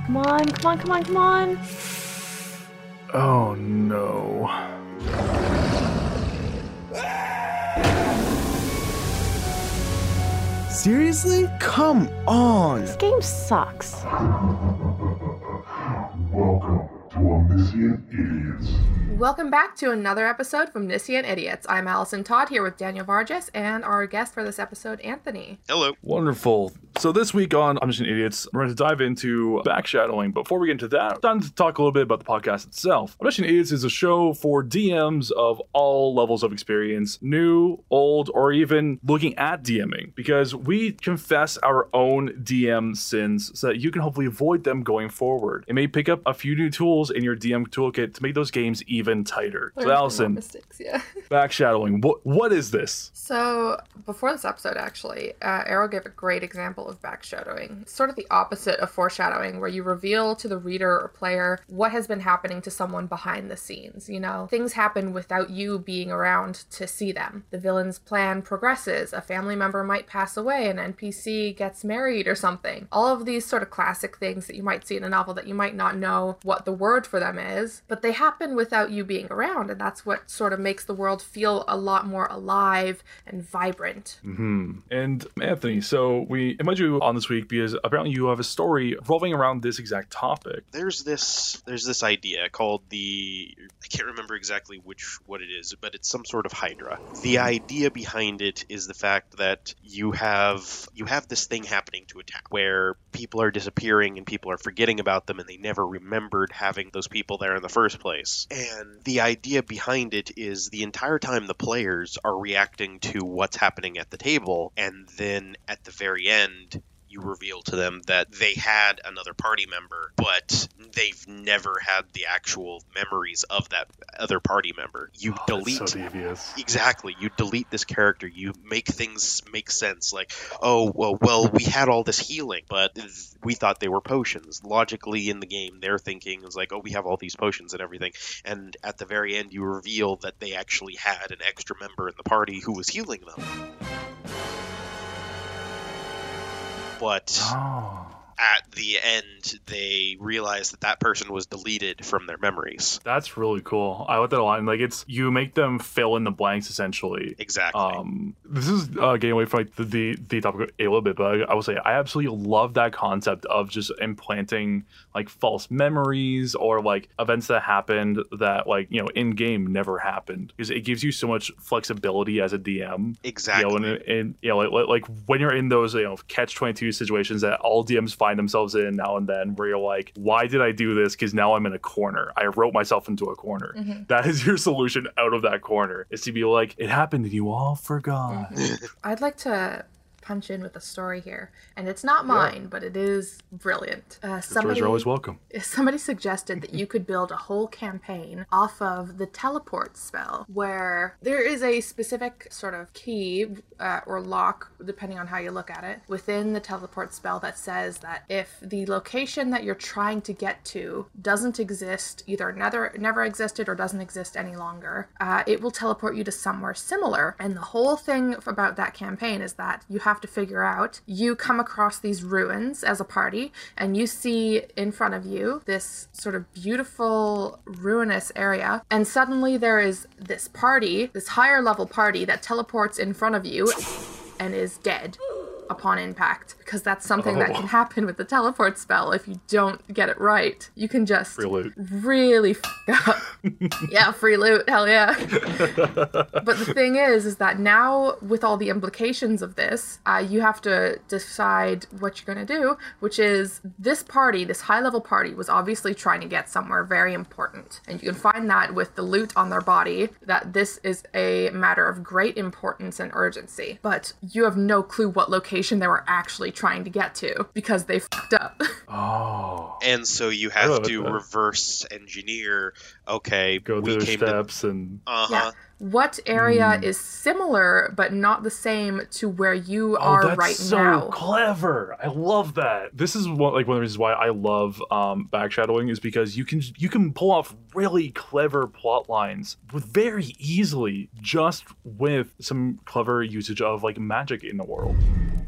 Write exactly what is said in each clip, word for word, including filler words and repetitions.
Come on, come on, come on, come on. Oh no. Seriously? Come on! This game sucks. Welcome to Omniscient Idiots. Welcome back to another episode from Omniscient Idiots. I'm Allison Todd here with Daniel Vargas and our guest for this episode, Anthony. Hello. Wonderful. So this week on Omniscient Idiots, we're going to dive into backshadowing. Before we get into that, time to talk a little bit about the podcast itself. Omniscient Idiots is a show for D Ms of all levels of experience, new, old, or even looking at DMing, because we confess our own D M sins so that you can hopefully avoid them going forward. It may pick up a few new tools in your D M toolkit to make those games even tighter. Learn So Allison, mistakes, yeah. backshadowing, what what is this? So, before this episode, actually, uh, Arrow gave a great example of backshadowing. It's sort of the opposite of foreshadowing, where you reveal to the reader or player what has been happening to someone behind the scenes. You know, things happen without you being around to see them. The villain's plan progresses, a family member might pass away, an N P C gets married or something. All of these sort of classic things that you might see in a novel that you might not know what the word for them is, but they happen without you being around, and that's what sort of makes the world feel a lot more alive and vibrant. Mm-hmm. And Anthony, so we invited you on this week because apparently you have a story revolving around this exact topic. There's this there's this idea called the I can't remember exactly which what it is, but it's some sort of Hydra. The idea behind it is the fact that you have you have this thing happening to a town where people are disappearing and people are forgetting about them and they never remembered having those people there in the first place. And the idea behind it is the entire time the players are reacting to what's happening at the table, and then at the very end you reveal to them that they had another party member, but they've never had the actual memories of that other party member. You Oh, delete that's so devious. Exactly. You delete this character. You make things make sense. Like, oh, well, well, we had all this healing, but we thought they were potions. Logically in the game, their thinking is like, oh, we have all these potions and everything. And at the very end, you reveal that they actually had an extra member in the party who was healing them. But Oh. at the end, they realize that that person was deleted from their memories. That's really cool. I like that a lot. And like, it's you make them fill in the blanks essentially. Exactly. Um, this is uh, getting away from like the, the the topic a little bit, but I, I will say I absolutely love that concept of just implanting like false memories or like events that happened that like you know in game never happened, because it gives you so much flexibility as a D M. Exactly. You know, and, and you know, like, like when you're in those you know catch twenty-two situations that all D Ms find themselves in now and then, where you're like, why did I do this? Because now I'm in a corner. I wrote myself into a corner. Mm-hmm. That is your solution out of that corner, is to be like, it happened and you all forgot. Mm-hmm. I'd like to punch in with a story here, and it's not mine, yeah. but it is brilliant. Uh, somebody, stories are always welcome. Somebody suggested that you could build a whole campaign off of the teleport spell, where there is a specific sort of key uh, or lock, depending on how you look at it, within the teleport spell that says that if the location that you're trying to get to doesn't exist, either never, never existed or doesn't exist any longer, uh, it will teleport you to somewhere similar. And the whole thing about that campaign is that you have to figure out, you come across these ruins as a party and you see in front of you this sort of beautiful ruinous area, and suddenly there is this party, this higher level party that teleports in front of you and is dead upon impact, because that's something oh. that can happen with the teleport spell if you don't get it right. You can just free loot. really f*** up. Yeah, free loot, hell yeah. But the thing is, is that now with all the implications of this, uh, you have to decide what you're going to do, which is this party, this high-level party, was obviously trying to get somewhere very important. And you can find that with the loot on their body, that this is a matter of great importance and urgency. But you have no clue what location they were actually trying to get to, because they fucked up. Oh. And so you have to that. reverse engineer, okay, go we through came steps to... and... Uh-huh. Yeah. What area mm. is similar but not the same to where you oh, are that's right so now? Clever. I love that. This is one like one of the reasons why I love um, backshadowing, is because you can you can pull off really clever plot lines with very easily, just with some clever usage of like magic in the world.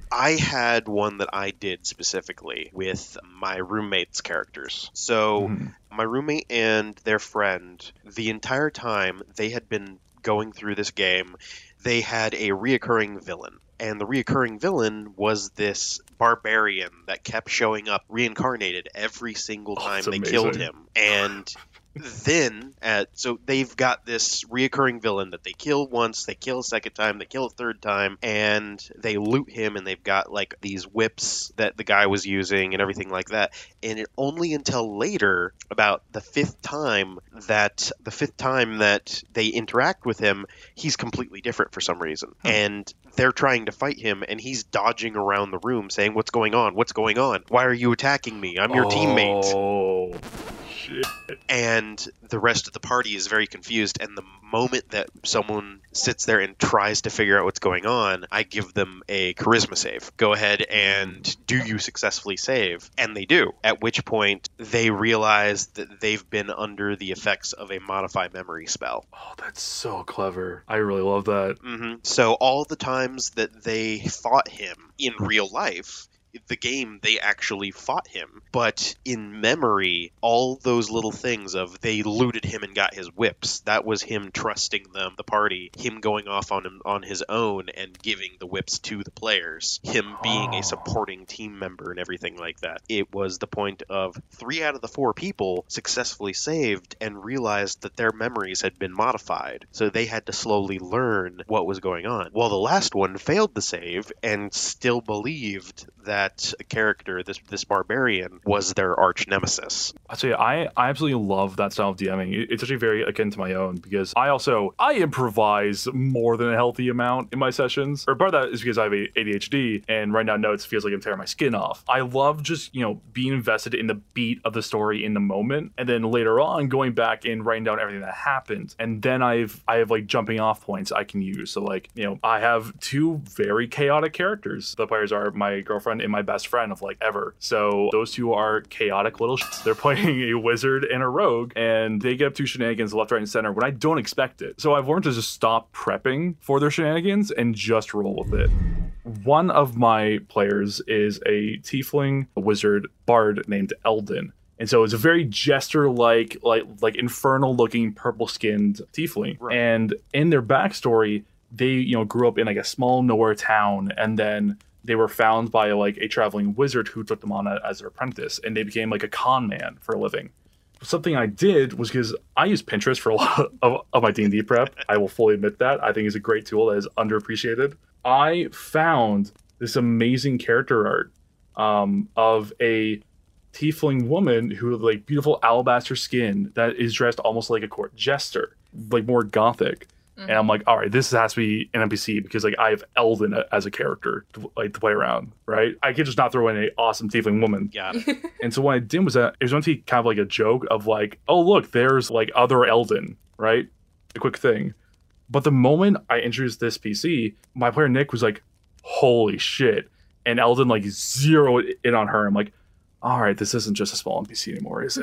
I had one that I did specifically with my roommate's characters. So Mhm. my roommate and their friend, the entire time they had been going through this game, they had a reoccurring villain. And the reoccurring villain was this barbarian that kept showing up reincarnated every single Oh, time that's they amazing. killed him. And then, at, so they've got this reoccurring villain that they kill once, they kill a second time, they kill a third time, and they loot him, and they've got like these whips that the guy was using and everything like that. And it only until later, about the fifth time that the fifth time that they interact with him, he's completely different for some reason. Hmm. And they're trying to fight him, and he's dodging around the room saying, "What's going on? What's going on? Why are you attacking me? I'm your teammate." Oh, shit. And the rest of the party is very confused, and the moment that someone sits there and tries to figure out what's going on, I give them a charisma save. Go ahead and do you successfully save? And they do, at which point they realize that they've been under the effects of a modify memory spell. Oh, that's so clever. I really love that. hmm So all the times that they fought him in real life, the game, they actually fought him. But in memory, all those little things of they looted him and got his whips, that was him trusting them, the party, him going off on him on his own and giving the whips to the players, him being a supporting team member and everything like that. It was the point of three out of the four people successfully saved and realized that their memories had been modified. So they had to slowly learn what was going on. While the last one failed the save and still believed that a character, this this barbarian, was their arch nemesis. I tell you, I, I absolutely love that style of DMing. It- It's actually very akin to my own because I also I improvise more than a healthy amount in my sessions. Or part of that is because I have A D H D, and right now notes feels like I'm tearing my skin off. I love just you know being invested in the beat of the story in the moment, and then later on going back and writing down everything that happened, and then I've I have like jumping off points I can use. So like you know I have two very chaotic characters. The players are my girlfriend and my best friend of like ever. So those two are chaotic little shits. They're playing a wizard and a rogue, and they get up to shenanigans left, right, and center when I don't expect it. So I've learned to just stop prepping for their shenanigans and just roll with it. One of my players is a tiefling wizard bard named Eldon. And so it's a very jester-like, like like infernal-looking, purple-skinned tiefling. Right. And in their backstory, they you know grew up in like a small nowhere town, and then they were found by like a traveling wizard who took them on a, as their apprentice, and they became like a con man for a living. Something I did was because I use Pinterest for a lot of, of my D and D prep. I will fully admit that. I think it's a great tool that is underappreciated. I found this amazing character art um, of a tiefling woman who had like beautiful alabaster skin that is dressed almost like a court jester, like more gothic. And I'm like, all right, this has to be an N P C because like I have Eldon as a character to, like to play around, right? I could just not throw in an awesome tiefling woman. Yeah. And so what I did was that it was meant to be kind of like a joke of like, oh look, there's like other Eldon, right? A quick thing. But the moment I introduced this P C, my player Nick was like, holy shit. And Eldon like zeroed in on her. I'm like, all right, this isn't just a small N P C anymore, is it?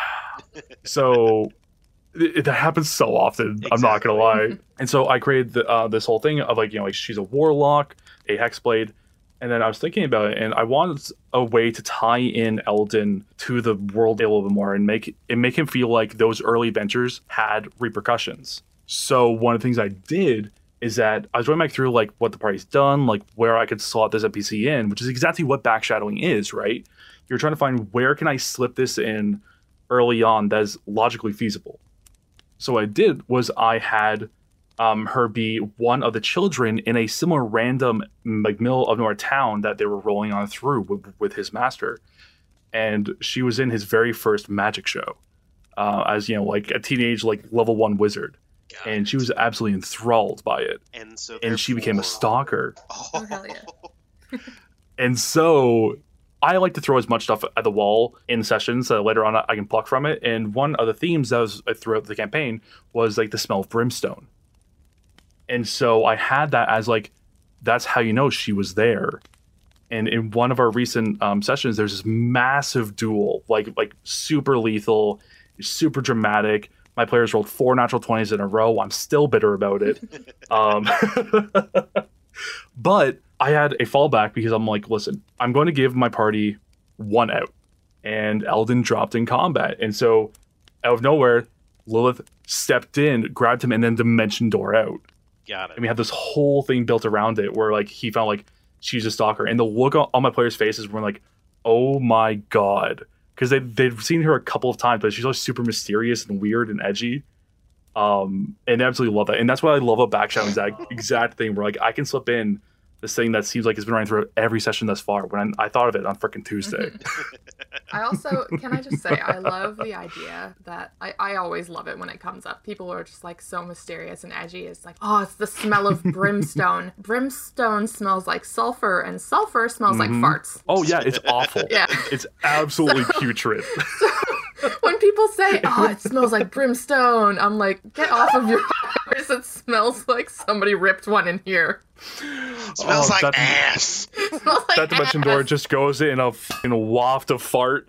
So it, that happens so often. Exactly. I'm not gonna lie. And so I created the, uh, this whole thing of like, you know, like she's a warlock, a hexblade, and then I was thinking about it, and I wanted a way to tie in Eldon to the world a little bit more and make and make him feel like those early adventures had repercussions. So one of the things I did is that I was going back through like what the party's done, like where I could slot this N P C in, which is exactly what backshadowing is, right? You're trying to find where can I slip this in early on that is logically feasible. So what I did was I had um, her be one of the children in a similar random like middle of nowhere town that they were rolling on through with, with his master, and she was in his very first magic show uh, as you know like a teenage like level one wizard, Got and it. she was absolutely enthralled by it, And so and she became a therefore- stalker. Oh, hell yeah. And so I like to throw as much stuff at the wall in sessions so that later on I can pluck from it. And one of the themes that was throughout the campaign was like the smell of brimstone. And so I had that as like, that's how you know she was there. And in one of our recent um, sessions, there's this massive duel, like like super lethal, super dramatic. My players rolled four natural twenties in a row. I'm still bitter about it. um, but I had a fallback because I'm like, listen, I'm going to give my party one out. And Eldon dropped in combat. And so out of nowhere, Lilith stepped in, grabbed him, and then dimension door out. Got it. And we had this whole thing built around it where like he found like she's a stalker. And the look on, on my players' faces were like, oh my God. Because they, they've seen her a couple of times, but she's always super mysterious and weird and edgy. Um, and I absolutely love that. And that's what I love about Backshot, is that exact thing where like I can slip in this thing that seems like it's been running through every session thus far when I, I thought of it on freaking Tuesday. I also, can I just say, I love the idea that, I, I always love it when it comes up. People are just like so mysterious and edgy. It's like, oh, it's the smell of brimstone. Brimstone smells like sulfur, and sulfur smells Mhm. like farts. Oh yeah, it's awful. Yeah. It's absolutely putrid. When people say, oh, it smells like brimstone, I'm like, get off of your house. It smells like somebody ripped one in here. Smells Oh, like that- ass. It smells like That dimension ass. door just goes in a fucking waft of fart.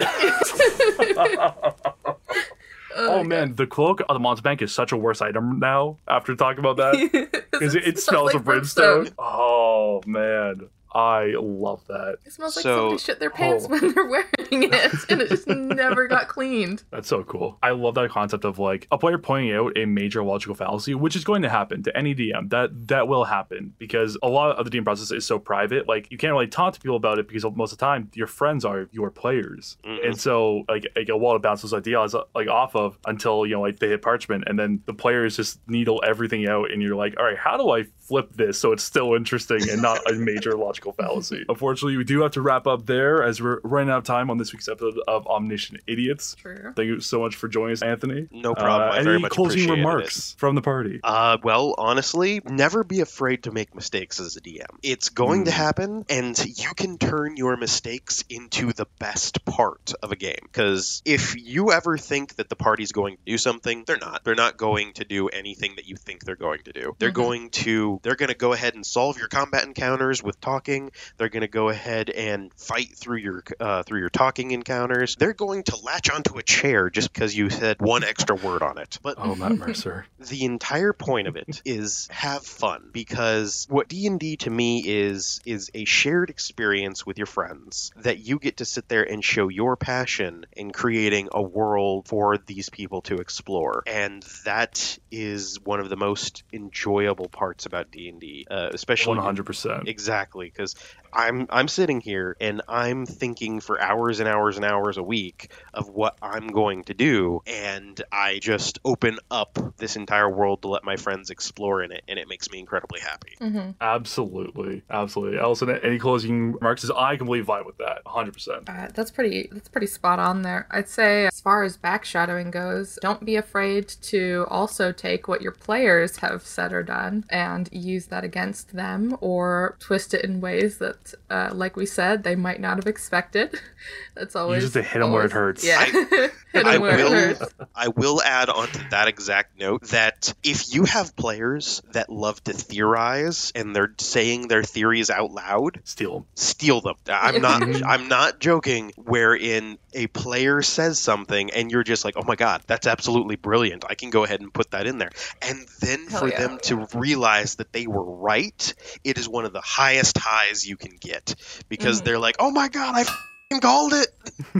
Oh man, the cloak of the Monster Bank is such a worse item now after talking about that. Because it, it smells like of brimstone. Oh man, I love that. It smells like So- somebody shit their pants Oh. when they're wearing it, and it just never got cleaned. That's so cool. I love that concept of like a player pointing out a major logical fallacy, which is going to happen to any D M. That that will happen because a lot of the D M process is so private. Like you can't really talk to people about it because most of the time your friends are your players, Mhm. and so like, like a wall to bounce those ideas like off of until you know like they hit parchment, and then the players just needle everything out, and you're like, all right, how do I flip this so it's still interesting and not a major logical fallacy? Unfortunately, we do have to wrap up there as we're running out of time on this week's episode of Omniscient Idiots. True. Thank you so much for joining us, Anthony. No problem. Uh, I very any much closing appreciated remarks from the party? Uh, well, honestly, never be afraid to make mistakes as a D M. It's going to Mm. happen, and you can turn your mistakes into the best part of a game. Because if you ever think that the party's going to do something, they're not. They're not going to do anything that you think they're going to do. They're Mhm. going to. They're going to go ahead and solve your combat encounters with talking. They're going to go ahead and fight through your uh, through your talking encounters. They're going to latch onto a chair just because you said one extra word on it. But Oh, Matt Mercer. the entire point of it is have fun, because what D and D to me is is a shared experience with your friends that you get to sit there and show your passion in creating a world for these people to explore, and that is one of the most enjoyable parts about D and D, uh, especially one hundred percent. exactly, because I'm I'm sitting here and I'm thinking for hours and hours and hours a week of what I'm going to do, and I just open up this entire world to let my friends explore in it, and it makes me incredibly happy. Mm-hmm. Absolutely. Absolutely. Allison, any closing remarks? I completely vibe with that. one hundred percent. Uh, that's pretty. That's pretty spot on there. I'd say, as far as backshadowing goes, don't be afraid to also take what your players have said or done and use that against them, or twist it in ways that, uh, like we said, they might not have expected. That's always just to hit 'em where it always- hurts. Yeah, hit 'em I where will- it hurts. I will add on to that exact note that if you have players that love to theorize and they're saying their theories out loud, Steal them. steal them. I'm not I'm not joking, wherein a player says something and you're just like, oh my god, that's absolutely brilliant. I can go ahead and put that in there. And then Hell for yeah. them to realize that they were right, it is one of the highest highs you can get. Because Mhm. they're like, oh my god, I f***ing called it.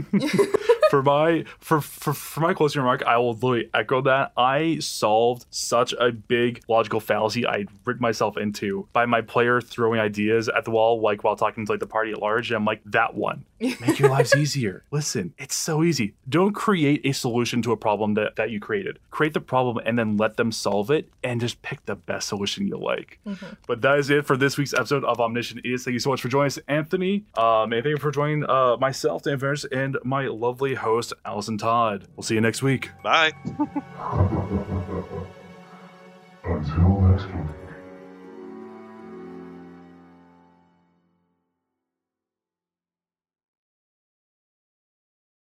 for my for, for for my closing remark, I will literally echo that. I solved such a big logical fallacy I written myself into by my player throwing ideas at the wall, like while talking to like the party at large. And I'm like, that one. Make your lives easier. Listen, it's so easy. Don't create a solution to a problem that, that you created. Create the problem and then let them solve it, and just pick the best solution you like. Mm-hmm. But that is it for this week's episode of Omniscient Idiots. Thank you so much for joining us, Anthony. Um, and thank you for joining uh, myself, Dan Ferris, and my lovely host, Allison Todd. We'll see you next week. Bye. Until next week.